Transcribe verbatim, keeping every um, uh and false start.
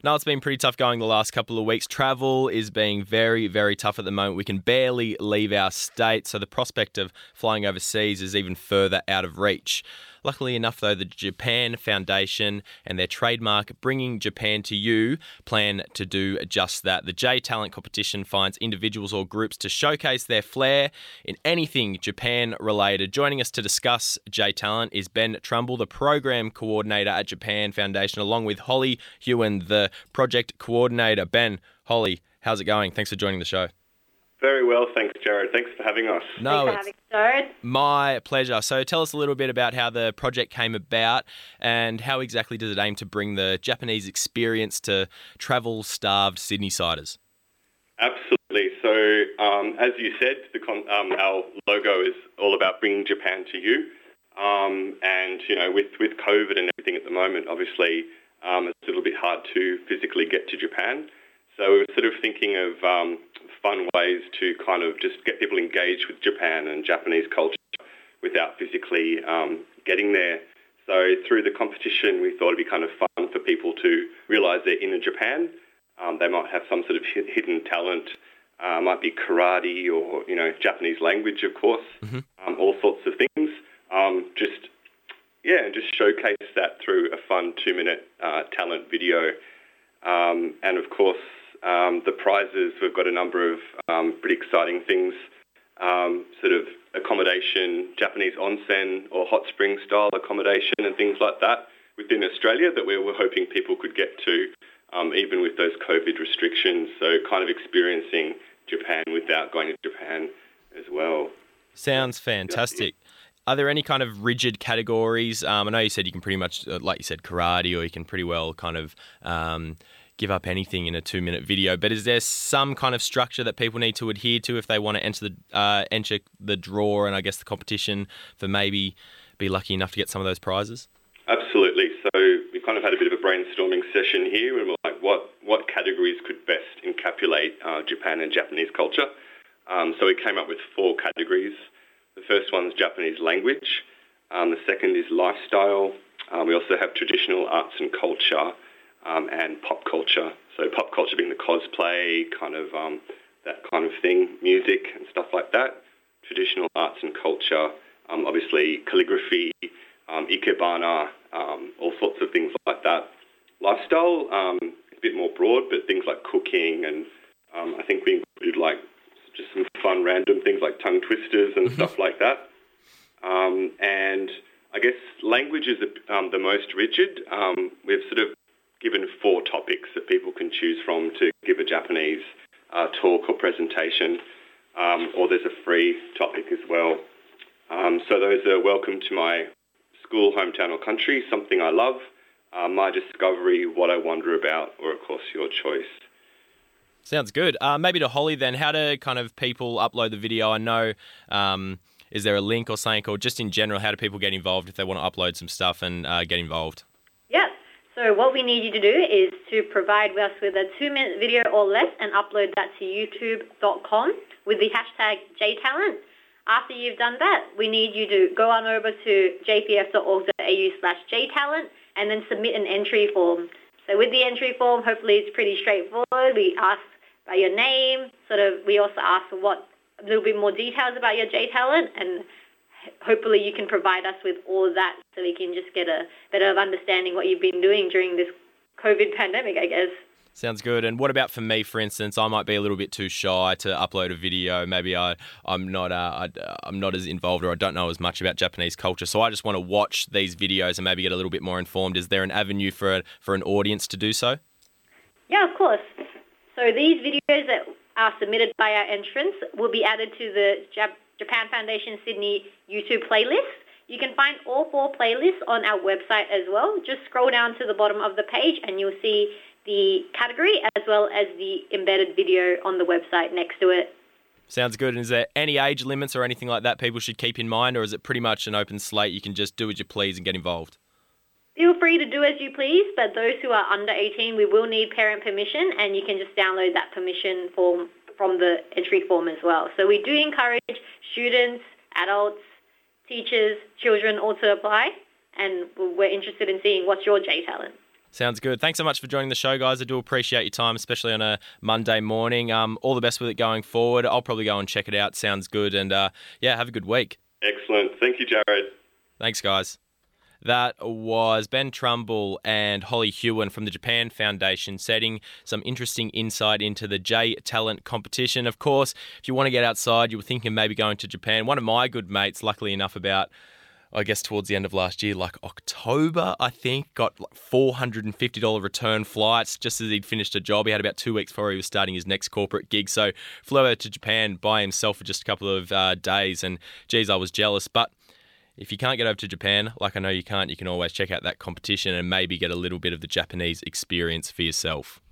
No, it's been pretty tough going the last couple of weeks. Travel is being very, very tough at the moment. We can barely leave our state, so the prospect of flying overseas is even further out of reach. Luckily enough, though, the Japan Foundation and their trademark Bringing Japan to You plan to do just that. The J Talent competition finds individuals or groups to showcase their flair in anything Japan related. Joining us to discuss J Talent is Ben Trumbull, the program coordinator at Japan Foundation, along with Holly Hewen, the project coordinator. Ben, Holly, how's it going? Thanks for joining the show. Very well, thanks, Jared. Thanks for having us. No, Thanks for having us, Jared. My pleasure. So tell us a little bit about how the project came about and how exactly does it aim to bring the Japanese experience to travel-starved Sydney-siders? Absolutely. So, um, as you said, the con- um, our logo is all about bringing Japan to you. Um, and, you know, with, with COVID and everything at the moment, obviously, um, it's a little bit hard to physically get to Japan. So we were sort of thinking of um, fun ways to kind of just get people engaged with Japan and Japanese culture without physically um, getting there. So through the competition, we thought it'd be kind of fun for people to realise they're in Japan. Um, they might have some sort of hidden talent, uh, might be karate or, you know, Japanese language, of course, mm-hmm. um, all sorts of things. Um, just, yeah, just showcase that through a fun two-minute uh, talent video. Um, and, of course, Um, the prizes, we've got a number of um, pretty exciting things, um, sort of accommodation, Japanese onsen or hot spring style accommodation and things like that within Australia that we were hoping people could get to, um, even with those COVID restrictions. So kind of experiencing Japan without going to Japan as well. Sounds fantastic. Are there any kind of rigid categories? Um, I know you said you can pretty much, like you said, karate, or you can pretty well kind of Um, give up anything in a two-minute video, but is there some kind of structure that people need to adhere to if they want to enter the uh, enter the draw and I guess the competition for maybe be lucky enough to get some of those prizes? Absolutely. So we kind of had a bit of a brainstorming session here, and we're like, what what categories could best encapsulate uh, Japan and Japanese culture? Um, so we came up with four categories. The first one's Japanese language. Um, the second is lifestyle. Um, we also have traditional arts and culture. Um, and pop culture. So pop culture being the cosplay, kind of um, that kind of thing, music and stuff like that. Traditional arts and culture, um, obviously calligraphy, um, ikebana, um, all sorts of things like that. Lifestyle, um, it's a bit more broad, but things like cooking and um, I think we included like just some fun random things like tongue twisters and stuff like that. Um, and I guess language is um, the most rigid. Um, we've sort of given four topics that people can choose from to give a Japanese uh, talk or presentation, um, or there's a free topic as well. Um, so those are welcome to my school, hometown or country, something I love, uh, my discovery, what I wonder about, or of course your choice. Sounds good. Uh, maybe to Holly then, how do kind of people upload the video? I know, um, is there a link or something, or just in general, how do people get involved if they want to upload some stuff and uh, get involved? Yes. So what we need you to do is to provide us with a two-minute video or less and upload that to youtube dot com with the hashtag J Talent. After you've done that, we need you to go on over to j p f dot org dot a u slash j talent and then submit an entry form. So with the entry form, hopefully it's pretty straightforward. We ask about your name, sort of. We also ask for what a little bit more details about your J Talent, and hopefully you can provide us with all of that so we can just get a better understanding what you've been doing during this COVID pandemic, I guess. Sounds good. And what about for me, for instance? I might be a little bit too shy to upload a video. Maybe I, I'm not uh, I, I'm not as involved, or I don't know as much about Japanese culture. So I just want to watch these videos and maybe get a little bit more informed. Is there an avenue for a, for an audience to do so? Yeah, of course. So these videos that are submitted by our entrants will be added to the Jap- Japan Foundation Sydney YouTube playlist. You can find all four playlists on our website as well. Just scroll down to the bottom of the page and you'll see the category as well as the embedded video on the website next to it. Sounds good. And is there any age limits or anything like that people should keep in mind, or is it pretty much an open slate? You can just do as you please and get involved? Feel free to do as you please, but those who are under eighteen, we will need parent permission, and you can just download that permission form from the entry form as well. So we do encourage students, adults, teachers, children all to apply, and we're interested in seeing what's your J Talent. Sounds good. Thanks so much for joining the show, guys. I do appreciate your time, especially on a Monday morning. Um, all the best with it going forward. I'll probably go and check it out. Sounds good. And uh, yeah, have a good week. Excellent. Thank you, Jared. Thanks, guys. That was Ben Trumbull and Holly Hewen from the Japan Foundation setting some interesting insight into the J Talent competition. Of course, if you want to get outside, you were thinking maybe going to Japan. One of my good mates, luckily enough, about I guess towards the end of last year, like October, I think, got like four hundred fifty dollars return flights just as he'd finished a job. He had about two weeks before he was starting his next corporate gig. So flew over to Japan by himself for just a couple of uh, days. And geez, I was jealous. But if you can't get over to Japan, like I know you can't, you can always check out that competition and maybe get a little bit of the Japanese experience for yourself.